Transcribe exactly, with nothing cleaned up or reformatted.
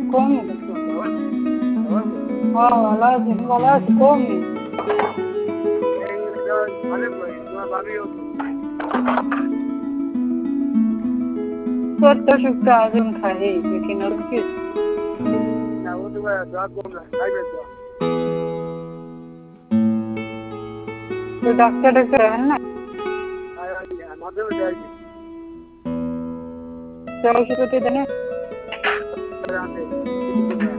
কমনি তো। হ্যাঁ ভালো আছি, ভালো আছি, কমনি। তোর তো ওষুধটা আজম খাই দেখি না কি না ও তো দোয়া কম না খাইবে তো। তো ডাক্তার ডাক্তার হন না মাধ্যমে যাইনি তো ওষুধ দেনে